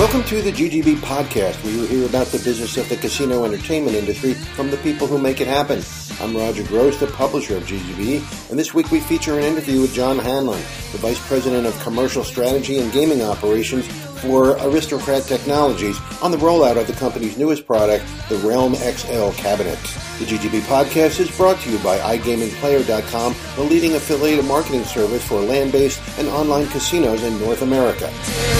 Welcome to the GGB podcast, where you hear about the business of the casino entertainment industry from the people who make it happen. I'm Roger Gross, the publisher of GGB, and this week we feature an interview with John Hanlon, the Vice President of Commercial Strategy and Gaming Operations for Aristocrat Technologies, on the rollout of the company's newest product, the Realm XL cabinet. The GGB podcast is brought to you by iGamingPlayer.com, the leading affiliate marketing service for land-based and online casinos in North America.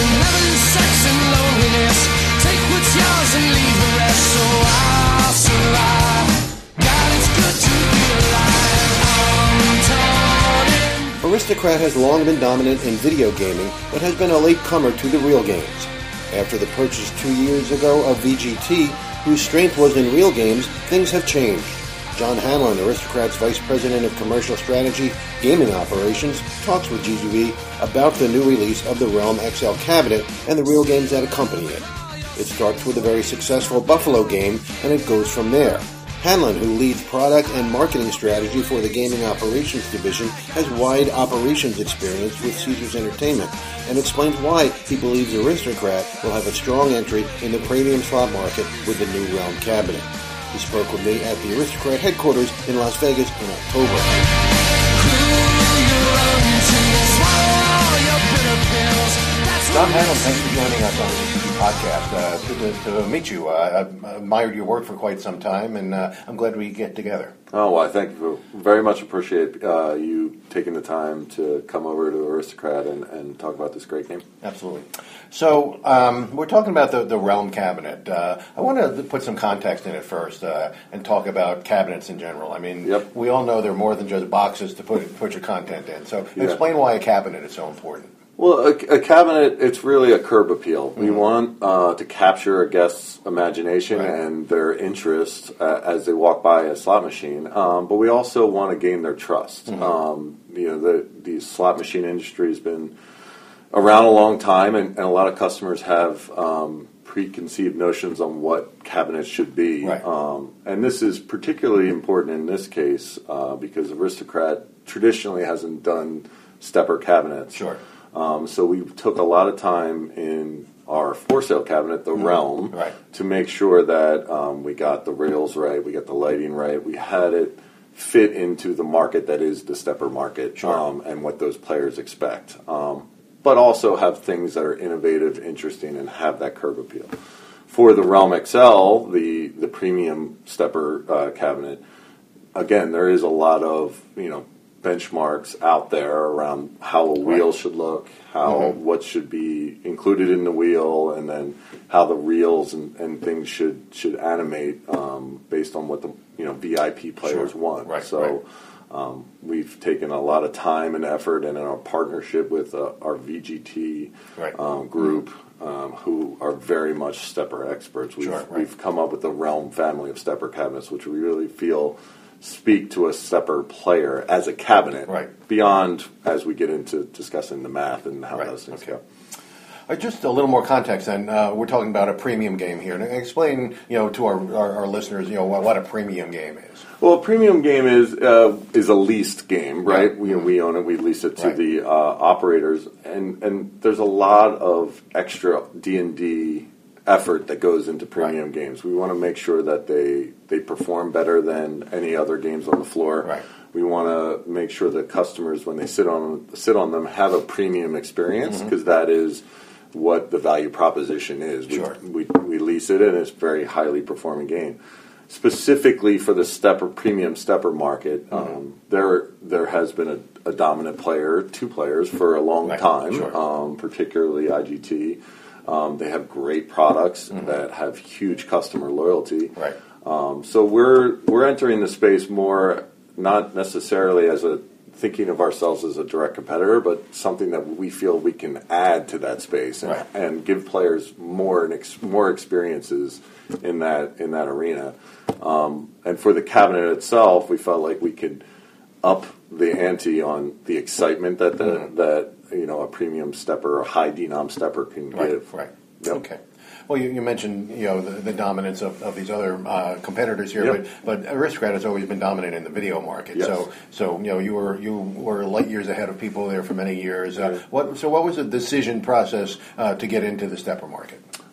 Aristocrat has long been dominant in video gaming, but has been a late comer to the real games. After the purchase 2 years ago of VGT, whose strength was in real games, things have changed. John Hanlon, Aristocrat's Vice President of Commercial Strategy, Gaming Operations, talks with GGB about the new release of the Realm XL cabinet and the real games that accompany it. It starts with a very successful Buffalo game, and it goes from there. Hanlon, who leads product and marketing strategy for the Gaming Operations Division, has wide operations experience with Caesars Entertainment and explains why he believes Aristocrat will have a strong entry in the premium slot market with the new Realm cabinet. He spoke with me at the Aristocrat headquarters in Las Vegas in October. John Hanlon, thanks for joining us on the GGB podcast. Good to meet you. I've admired your work for quite some time, and I'm glad we get together. Oh, well, I thank you. Very much appreciate you taking the time to come over to Aristocrat and talk about this great game. Absolutely. So we're talking about the Realm cabinet. I want to put some context in it first and talk about cabinets in general. I mean, We all know they're more than just boxes to put your content in. So explain why a cabinet is so important. Well, a cabinet, it's really a curb appeal. We want to capture a guest's imagination and their interest as they walk by a slot machine, but we also want to gain their trust. The slot machine industry has been around a long time, and a lot of customers have preconceived notions on what cabinets should be. And this is particularly important in this case because Aristocrat traditionally hasn't done stepper cabinets. So we took a lot of time in our for-sale cabinet, the Realm, to make sure that we got the rails right, we got the lighting right, we had it fit into the market that is the stepper market and what those players expect. But also have things that are innovative, interesting, and have that curb appeal. For the Realm XL, the premium stepper cabinet, again, there is a lot of benchmarks out there around how a wheel should look, what should be included in the wheel, and then how the reels and things should animate based on what the VIP players want. We've taken a lot of time and effort, and in our partnership with our VGT group, who are very much stepper experts, we've come up with the Realm family of stepper cabinets, which we really feel speak to a stepper player as a cabinet, beyond as we get into discussing the math and how those things go. Just a little more context, then. We're talking about a premium game here. Now, explain, to our listeners, what a premium game is. Well, a premium game is a leased game, right? We own it, we lease it to the operators, and there's a lot of extra D&D effort that goes into premium games. We want to make sure that they perform better than any other games on the floor. We want to make sure that customers, when they sit on them, have a premium experience, because that is what the value proposition is. We lease it, and it's a very highly performing game. Specifically for the premium stepper market, there has been a dominant player, two players, for a long time, particularly IGT. They have great products that have huge customer loyalty. So we're entering the space more, not necessarily as thinking of ourselves as a direct competitor, but something that we feel we can add to that space and give players more experiences in that arena. And for the cabinet itself, we felt like we could up the ante on the excitement that that a premium stepper or high denom stepper can give. Okay. Well, you mentioned the dominance of these other competitors here, but Aristocrat has always been dominant in the video market. So you were light years ahead of people there for many years. What was the decision process to get into the stepper market?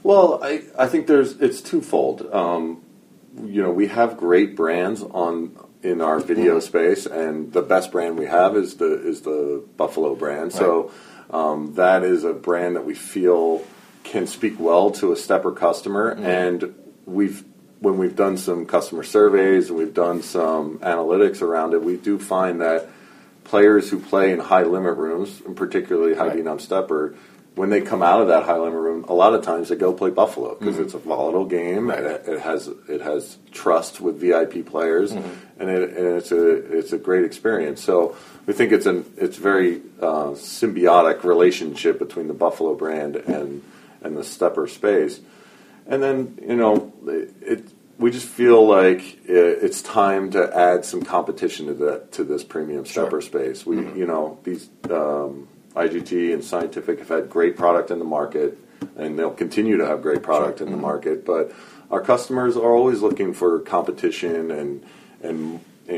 Well, I think it's twofold. We have great brands in our video space, and the best brand we have is the Buffalo brand. Right. So that is a brand that we feel can speak well to a stepper customer, and when we've done some customer surveys and we've done some analytics around it, we do find that players who play in high limit rooms, and particularly high denom stepper, when they come out of that high limit room, a lot of times they go play Buffalo because it's a volatile game. Right. It has trust with VIP players, and it's a great experience. So we think it's very symbiotic relationship between the Buffalo brand and the stepper space. And then we just feel like it's time to add some competition to this premium stepper space. These IGT and Scientific have had great product in the market, and they'll continue to have great product in the market. But our customers are always looking for competition and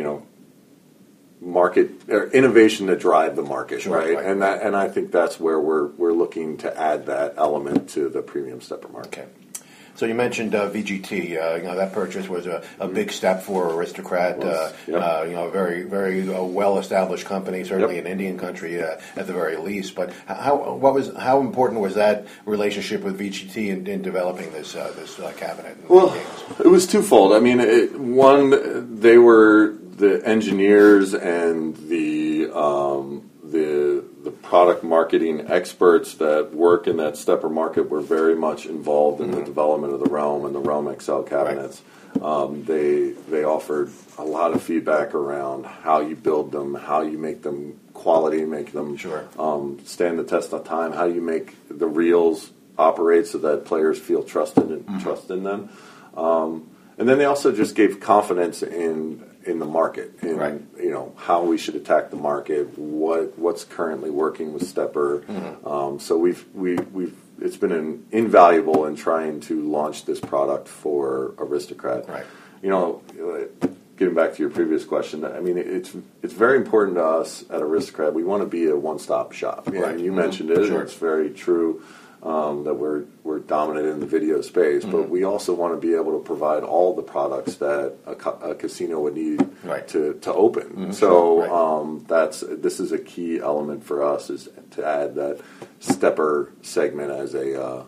market or innovation to drive the market, right? And I think that's where we're looking to add that element to the premium stepper market. Okay. So you mentioned VGT. That purchase was a big step for Aristocrat. A very very well-established company, certainly in Indian country at the very least. But how important was that relationship with VGT in developing this cabinet? Well, it was twofold. I mean, they were the engineers and the product marketing experts that work in that stepper market were very much involved in the development of the Realm and the Realm XL cabinets. Right. They offered a lot of feedback around how you build them, how you make them quality, make them stand the test of time, how you make the reels operate so that players feel trust in them. And then they also just gave confidence in the market, how we should attack the market, what's currently working with stepper. So it's been invaluable in trying to launch this product for Aristocrat. Right. Getting back to your previous question, I mean, it's very important to us at Aristocrat. We want to be a one-stop shop. Right. You mentioned it. Sure. It's very true. That we're dominant in the video space, but we also want to be able to provide all the products that a casino would need to open. So this is a key element for us, is to add that stepper segment as a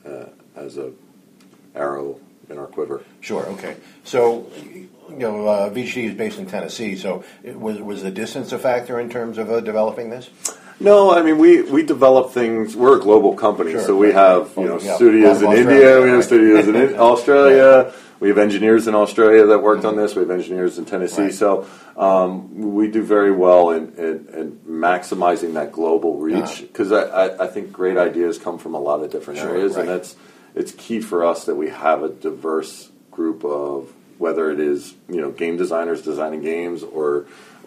arrow in our quiver. Sure. Okay. So VGT is based in Tennessee. So was the distance a factor in terms of developing this? No, I mean, we develop things. We're a global company, so we have studios in India, we have studios in Australia, we have engineers in Australia that worked on this, we have engineers in Tennessee, so we do very well in maximizing that global reach, because I think great ideas come from a lot of different areas, and it's key for us that we have a diverse group of, whether it is game designers designing games or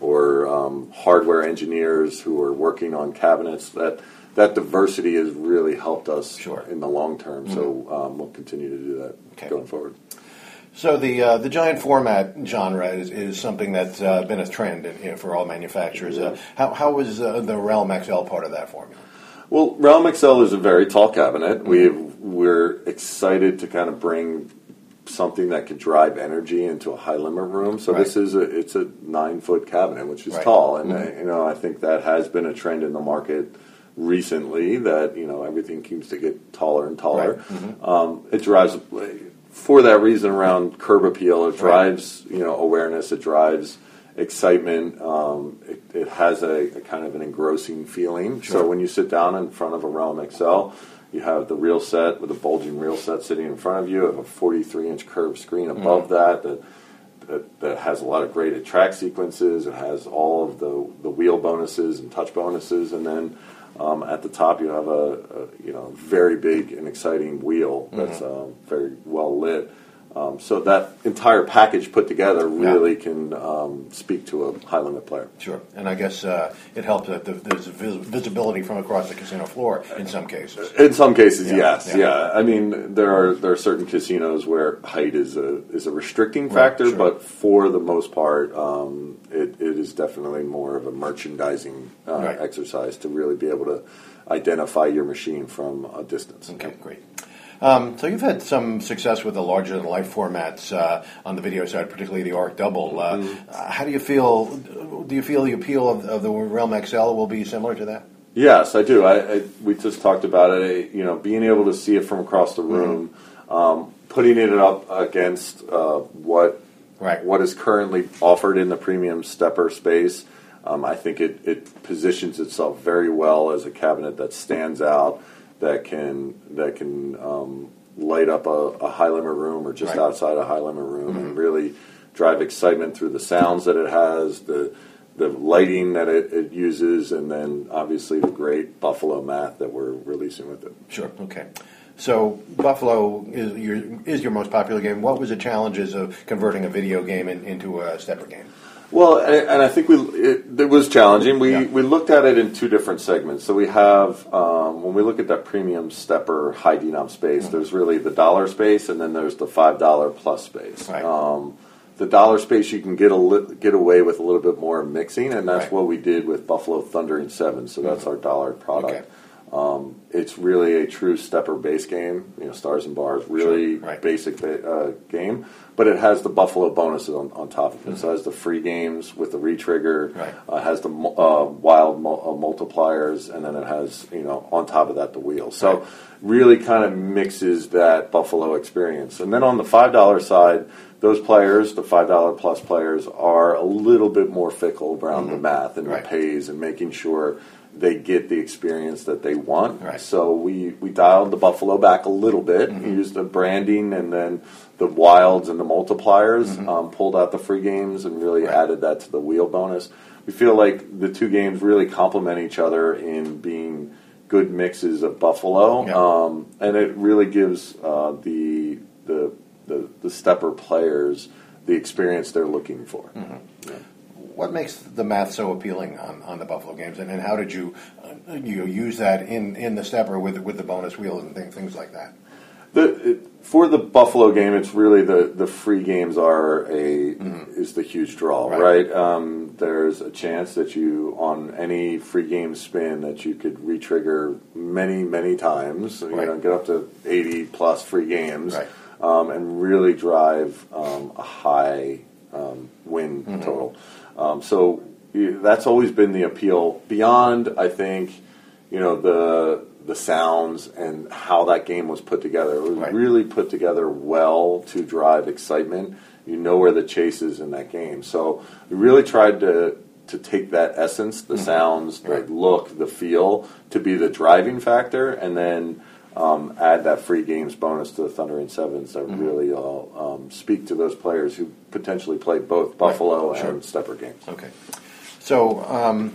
hardware engineers who are working on cabinets. That diversity has really helped us in the long term. So we'll continue to do that going forward. So the giant format genre is something that's been a trend for all manufacturers. How was the Realm XL part of that formula? Well, Realm XL is a very tall cabinet. We're excited to kind of bring something that could drive energy into a high limit room. So it's a 9-foot cabinet, which is tall, and I think that has been a trend in the market recently. That everything seems to get taller and taller. It drives, for that reason, around curb appeal. It drives awareness. It drives excitement. It has a kind of an engrossing feeling. So when you sit down in front of a Realm XL, you have the reel set with a bulging reel set sitting in front of you. You have a 43-inch curved screen above that has a lot of great track sequences. It has all of the wheel bonuses and touch bonuses, and then at the top you have a very big and exciting wheel that's very well lit. So that entire package put together really can speak to a high-limit player. Sure. And I guess it helps that there's visibility from across the casino floor in some cases. In some cases, yes. Yeah. I mean, there are certain casinos where height is a restricting factor, but for the most part, it is definitely more of a merchandising exercise to really be able to identify your machine from a distance. Okay, great. So you've had some success with the larger-than-life formats on the video side, particularly the Arc Double. How do you feel? Do you feel the appeal of the Realm XL will be similar to that? Yes, I do. We just talked about it. Being able to see it from across the room, putting it up against what is currently offered in the premium stepper space. I think it positions itself very well as a cabinet that stands out, that can light up a high limit room or just outside a high limit room, and really drive excitement through the sounds that it has, the lighting that it uses, and then obviously the great Buffalo math that we're releasing with it. Sure. Okay. So Buffalo is your most popular game. What was the challenges of converting a video game into a stepper game? Well, and I think it was challenging. We looked at it in two different segments. So we have, when we look at that premium stepper high denom space, there's really the dollar space, and then there's the $5 plus space. Right. The dollar space you can get away with a little bit more mixing, and that's what we did with Buffalo Thundering 7. So that's our dollar product. Okay. It's really a true stepper base game. Stars and bars, really basic game. But it has the Buffalo bonuses on top of it. So it has the free games with the retrigger. Right. Has the wild multipliers, and then it has on top of that the wheels. So really kind of mixes that Buffalo experience. And then on the $5 side, those players, the $5 plus players, are a little bit more fickle around the math and the pays and making sure they get the experience that they want. Right. So we dialed the Buffalo back a little bit, used the branding and then the wilds and the multipliers, pulled out the free games and really added that to the wheel bonus. We feel like the two games really complement each other in being good mixes of Buffalo, and it really gives the stepper players the experience they're looking for. What makes the math so appealing on the Buffalo games, and how did you use that in the stepper with the bonus wheels and things like that? For the Buffalo game, it's really the free games is the huge draw, right? There's a chance that you, on any free game spin, that you could retrigger many times, get up to 80 plus free games, and really drive a high win total. So that's always been the appeal. Beyond, I think, the sounds and how that game was put together. It was really put together well to drive excitement. You know where the chase is in that game. So we really tried to take that essence, the sounds, the look, the feel, to be the driving factor, and then add that free games bonus to the Thundering Sevens that really speak to those players who potentially play both Buffalo and stepper games. Okay. So,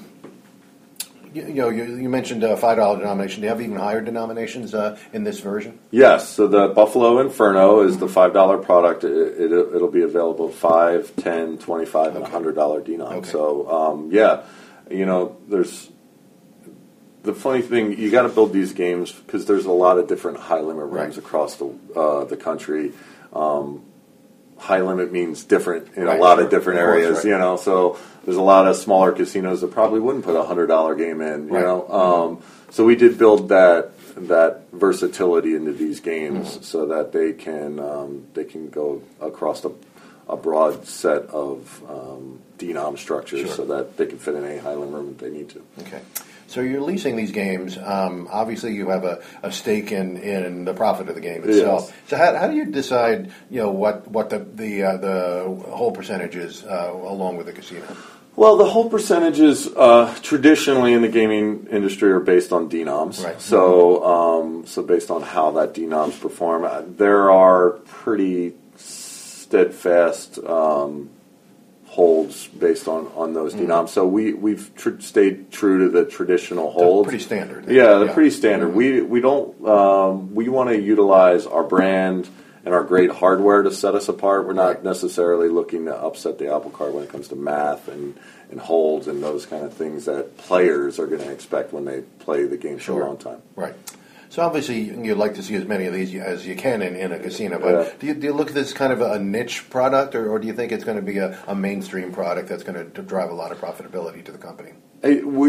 you mentioned a $5 denomination. Do you have even higher denominations in this version? Yes. So the Buffalo Inferno is the $5 product. It'll be available at $5, $10, $25, and $100 denom. Okay. So, there's... The funny thing, you got to build these games because there's a lot of different high limit rooms across the country. High limit means different in a lot of different areas, So there's a lot of smaller casinos that probably wouldn't put a $100 game in, So we did build that versatility into these games so that they can go across a broad set of denom structures so that they can fit in any high limit room if they need to. Okay. So you're leasing these games. Obviously, you have a stake in the profit of the game itself. Yes. So how do you decide, what the whole percentage is along with the casino? Well, the whole percentages traditionally in the gaming industry are based on denoms. Right. So based on how that denoms perform, there are pretty steadfast holds based on those denoms. So we've stayed true to the traditional holds. They're pretty standard. Yeah, they're pretty standard. We don't we want to utilize our brand and our great hardware to set us apart. We're not necessarily looking to upset the apple cart when it comes to math and holds and those kind of things that players are going to expect when they play the game for a long time. Right. So obviously you'd like to see as many of these as you can in a casino, but do you look at this kind of a niche product, or do you think it's going to be a mainstream product that's going to drive a lot of profitability to the company?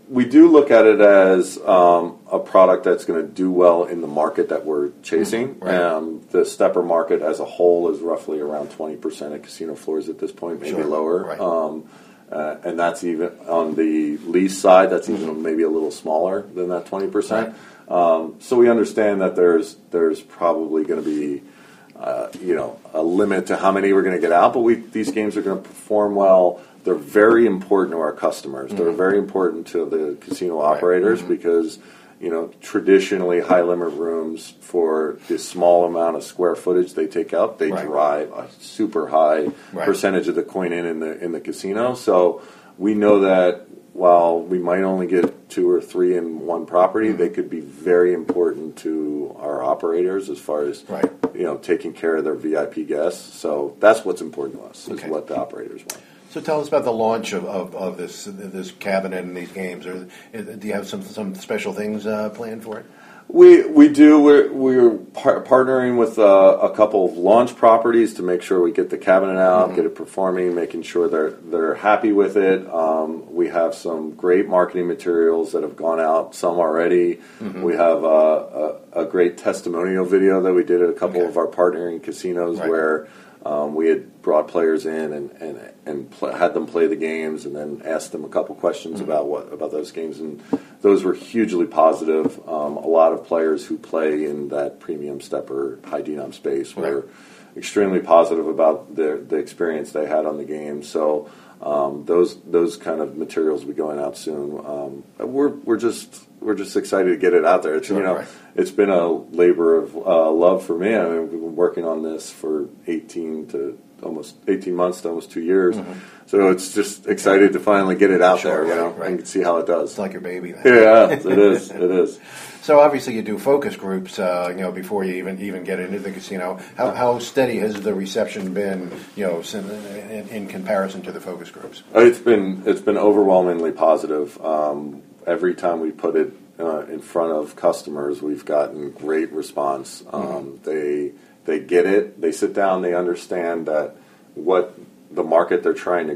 we do look at it as a product that's going to do well in the market that we're chasing. Right. The stepper market as a whole is roughly around 20% of casino floors at this point, maybe lower. Right. And that's even on the lease side. That's even maybe a little smaller than that 20%. Right. So we understand that there's probably going to be a limit to how many we're going to get out, but these games are going to perform well. They're very important to our customers. They're very important to the casino operators because, traditionally high limit rooms for the small amount of square footage they take up, they drive a super high percentage of the coin in the casino. So we know that while we might only get 2 or 3 in one property, they could be very important to our operators as far as taking care of their VIP guests. So that's what's important to us, is what the operators want. So tell us about the launch of this cabinet and these games. Do you have some special things planned for it? We do. We're partnering with a couple of launch properties to make sure we get the cabinet out, get it performing, making sure they're happy with it. We have some great marketing materials that have gone out, some already. We have a great testimonial video that we did at a couple of our partnering casinos where we had brought players in and had them play the games, and then asked them a couple questions about those games, and those were hugely positive. A lot of players who play in that premium stepper high denom space were extremely positive about the experience they had on the game. So those kind of materials will be going out soon. We're just excited to get it out there. It's been a labor of love for me. I mean, we've been working on this for 18 months to almost 2 years. So it's just excited to finally get it out there, and see how it does. It's like your baby then. Yeah, it is. It is. So obviously you do focus groups, before you even get into the casino. How steady has the reception been, in comparison to the focus groups? It's been overwhelmingly positive. Every time we put it in front of customers, we've gotten great response. They get it. They sit down. They understand that what the market we're trying to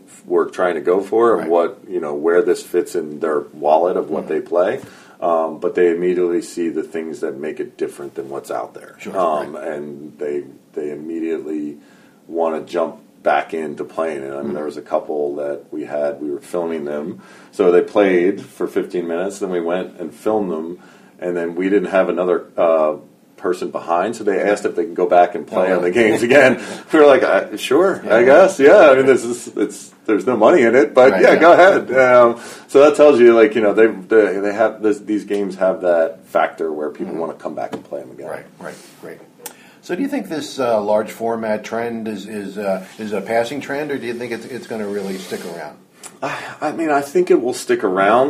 go for, and what where this fits in their wallet of what they play. But they immediately see the things that make it different than what's out there, and they immediately want to jump back into playing it. I mean, there was a couple that we were filming them, so they played for 15 minutes, then we went and filmed them, and then we didn't have another person behind, so they asked if they can go back and play on the games again. We were like, sure, I guess, I mean, there's no money in it, but go ahead. So that tells you, they have these games have that factor where people want to come back and play them again. Right, great. So do you think this large format trend is a passing trend, or do you think it's going to really stick around? I mean, I think it will stick around.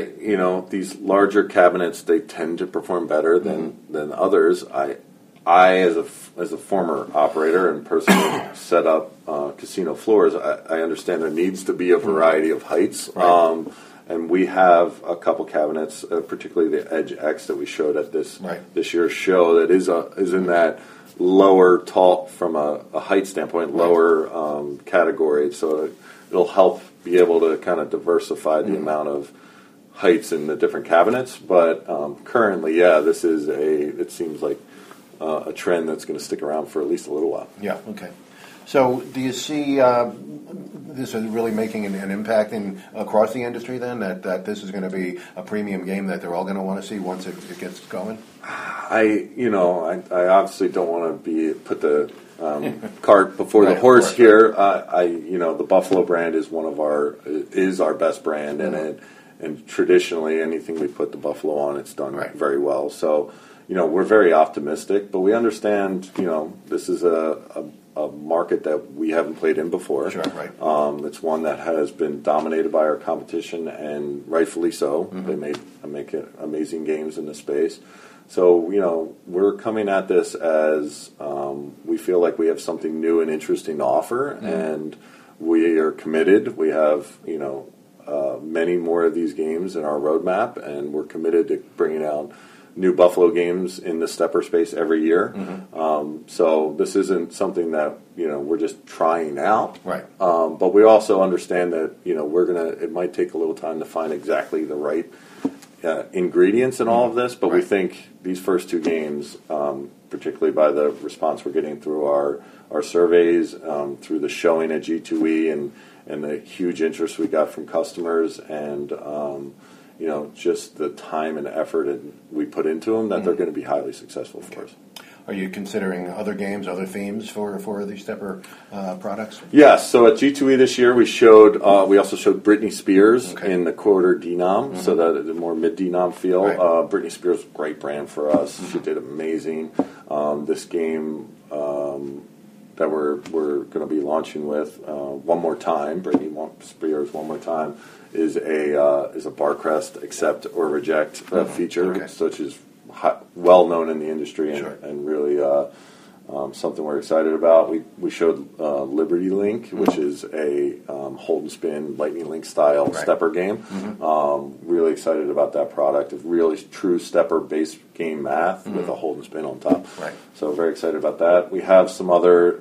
These larger cabinets, they tend to perform better than others. I as a former operator and person who set up casino floors, I understand there needs to be a variety of heights. And we have a couple cabinets, particularly the Edge X that we showed at this year's show, that is in that lower tall from a height standpoint, lower category. So it'll help be able to kind of diversify the amount of heights in the different cabinets. But currently, this is it seems like a trend that's going to stick around for at least a little while. Yeah, okay. So do you see this is really making an impact across the industry then, that this is going to be a premium game that they're all going to want to see once it gets going? I obviously don't want to put the cart before the horse here. The Buffalo brand is our best brand, and traditionally anything we put the Buffalo on, it's done very well. So we're very optimistic, but we understand this is a market that we haven't played in before. Sure, right. It's one that has been dominated by our competition, and rightfully so. They make amazing games in the space. So, we're coming at this as we feel like we have something new and interesting to offer, and we are committed. We have, many more of these games in our roadmap, and we're committed to bringing out new Buffalo games in the stepper space every year. So this isn't something that we're just trying out. Right. But we also understand that it might take a little time to find exactly the right ingredients in all of this. But we think these first two games, particularly by the response we're getting through our surveys, through the showing at G2E, and the huge interest we got from customers, and just the time and effort we put into them, that they're going to be highly successful for us. Are you considering other games, other themes for these stepper products? Yes. So at G2E this year, we also showed Britney Spears in the quarter denom, so that it's a more mid denom feel. Right. Britney Spears, great brand for us. She did amazing. This game that we're going to be launching with one more time, Britney Spears one more time, is a Barcrest accept or reject feature, which is well known in the industry and really something we're excited about. We showed Liberty Link, which is a hold and spin Lightning Link style stepper game. Really excited about that product. A really true stepper based game math with a hold and spin on top. Right. So very excited about that. We have some other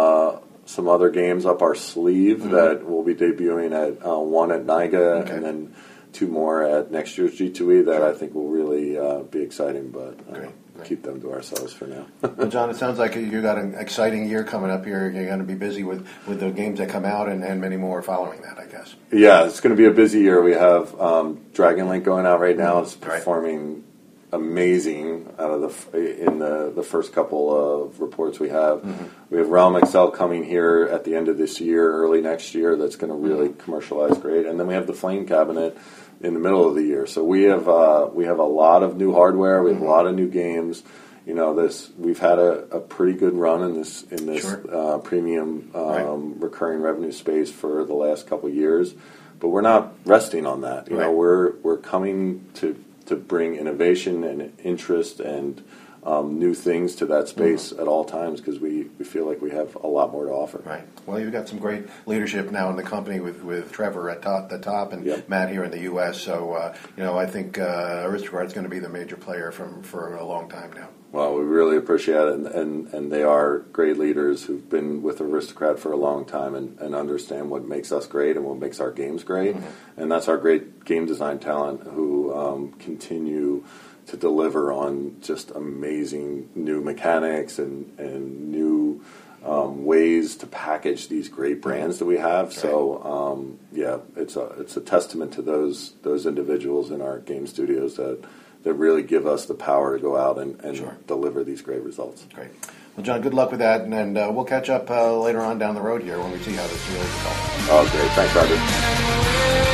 games up our sleeve that we'll be debuting at one at NIGA and then two more at next year's G2E that I think will really be exciting, but keep them to ourselves for now. Well, John, it sounds like you got an exciting year coming up here. You're going to be busy with the games that come out and many more following that, I guess. Yeah, it's going to be a busy year. We have Dragon Link going out right now. It's performing amazing in the first couple of reports we have. We have Realm XL coming here at the end of this year, early next year. That's going to really commercialize great. And then we have the Flame Cabinet in the middle of the year. So we have a lot of new hardware. We have a lot of new games. We've had a pretty good run in this premium recurring revenue space for the last couple of years, but we're not resting on that. We're coming to bring innovation and interest and new things to that space at all times, because we feel like we have a lot more to offer. Right. Well, you've got some great leadership now in the company with Trevor at the top and Matt here in the U.S. So, I think Aristocrat's going to be the major player for a long time now. Well, we really appreciate it, and they are great leaders who've been with Aristocrat for a long time and understand what makes us great and what makes our games great. And that's our great game design talent who continue to deliver on just amazing new mechanics and new ways to package these great brands that we have. So, it's a testament to those individuals in our game studios that really give us the power to go out and deliver these great results. Great. Well, John, good luck with that, and we'll catch up later on down the road here when we see how this really develops. Oh, great. Thanks, Roger.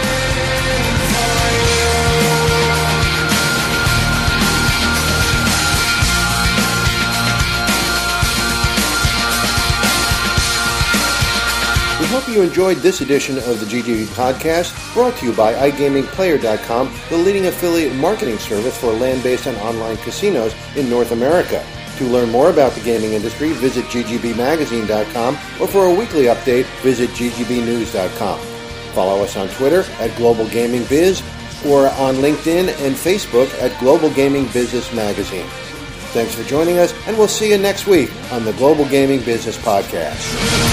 We hope you enjoyed this edition of the GGB Podcast, brought to you by iGamingPlayer.com, the leading affiliate marketing service for land-based and online casinos in North America. To learn more about the gaming industry, visit ggbmagazine.com, or for a weekly update, visit ggbnews.com. Follow us on Twitter at Global Gaming Biz, or on LinkedIn and Facebook at Global Gaming Business Magazine. Thanks for joining us, and we'll see you next week on the Global Gaming Business Podcast.